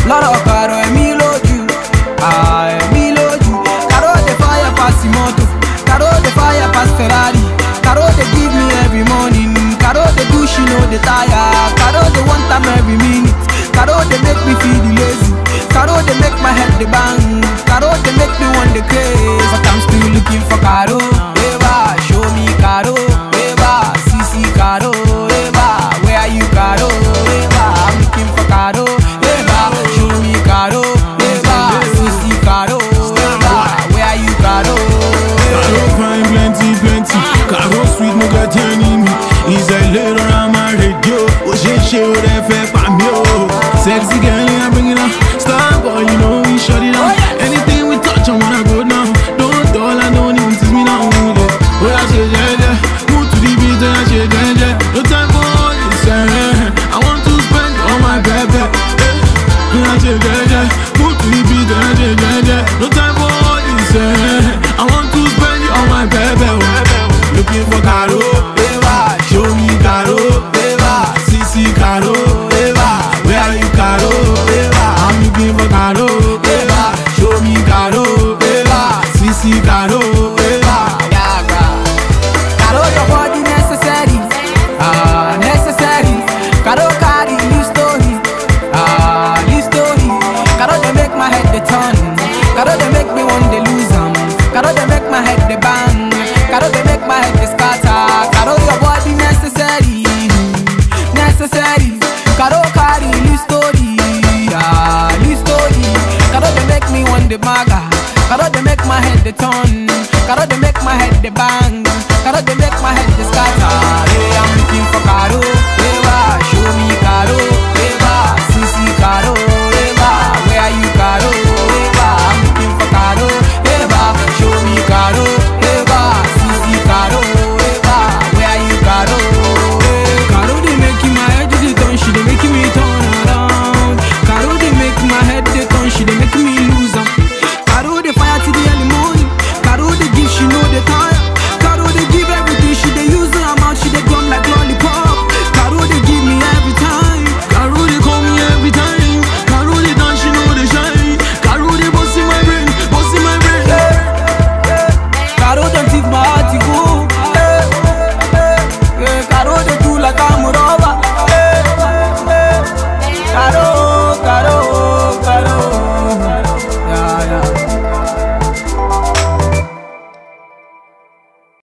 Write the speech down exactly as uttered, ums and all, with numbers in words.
Lọ́rọ̀ Caro ẹ̀mí lójú, ah ẹ̀mí lójú. Caro dey fire pass the motor, Caro dey fire pass Ferrari. Caro dey give me every morning, Caro dey do she no dey tire. Caro dey one time every minute, Caro dey make me feel the lazy. Caro dey make my head dey bang, Caro dey make me want the craze. But I'm still looking for Caro. Eva, show me Caro. Eva, see see Caro. Eva, where are you Caro? Eva, I'm looking for Caro. Eva, show me Caro. Eva, see see Caro. Eva, where are you Caro? Caro fine plenty plenty, Caro sweet no get enemy. He's a little on my radio. Oh she she would have fed by me. Sexy girl, I bring it up. Star boy, you know we shut it down. Anything we touch, I wanna go down. Don't dull, I don't even tease me now. Oh I say yeah yeah, move to the beat and I say yeah yeah. No time for all this, eh. I want to spend all my baby. I say yeah yeah, move to the beat and I say yeah yeah. No time for all this, eh. I want to spend all my baby. Looking for Caro, Eva, show me Caro, Eva, see see Caro, Eva, where are you Caro, Eva, I'm looking for Caro, Eva, show me Caro, Eva, see see Caro, Eva. Yeah, girl. Caro, your body necessary, ah necessary. Caro carry new story, ah new story. Caro they make my head the turn, Caro they make me want to lose 'em. Caro they make my head the bang, Caro they make my head the scatter. Caro your body necessary, necessary. Caro carry new story, ah new story. Caro they make me want the maga, Caro they make my head the turn, Caro they make my head the bang.